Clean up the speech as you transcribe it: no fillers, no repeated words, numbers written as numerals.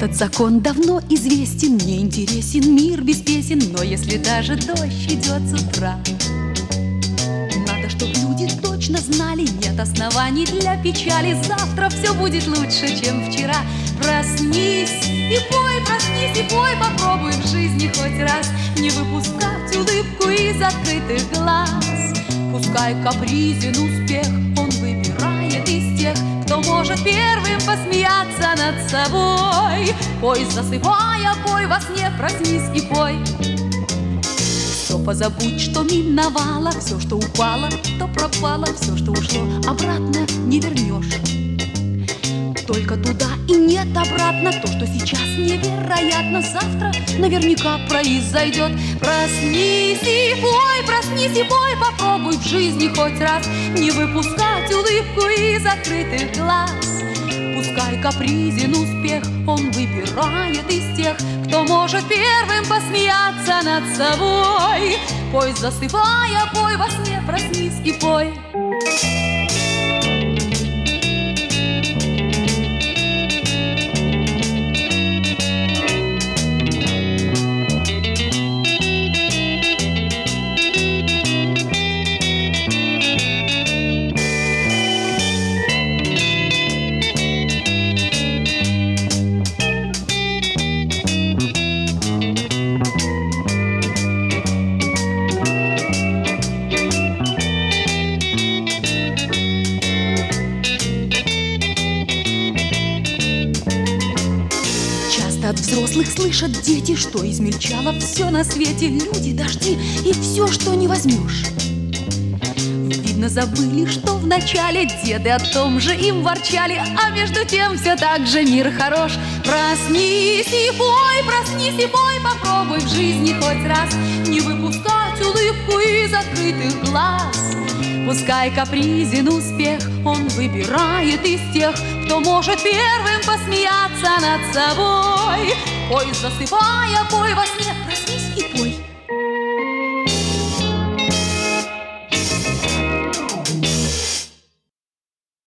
Этот закон давно известен, мне интересен мир без песен, но если даже дождь идет с утра, надо, чтоб люди точно знали, нет оснований для печали. Завтра все будет лучше, чем вчера. Проснись и пой, попробуй в жизни хоть раз не выпускать улыбку из открытых глаз. Пускай капризен успех, он выбирает из тех, кто может первым посмеяться над собой. Пой, засыпая, пой во сне, проснись и пой. Все позабудь, что миновало, все, что упало, то пропало, все, что ушло, обратно не вернешь. Только туда и нет обратно. То, что сейчас невероятно, завтра наверняка произойдет. Проснись и пой, попробуй в жизни хоть раз не выпускать улыбку из открытых глаз. Пускай капризен успех, он выбирает из тех, кто может первым посмеяться над собой. Пой, засыпая, пой во сне, проснись и пой. От взрослых слышат дети, что измельчало все на свете. Люди, дожди и все, что не возьмешь. Видно, забыли, что вначале деды о том же им ворчали, а между тем все так же мир хорош. Проснись и пой, попробуй в жизни хоть раз не выпускать улыбку из открытых глаз. Пускай капризен успех, он выбирает из тех, кто может первым посмеяться над собой. Пой, засыпая, пой во сне,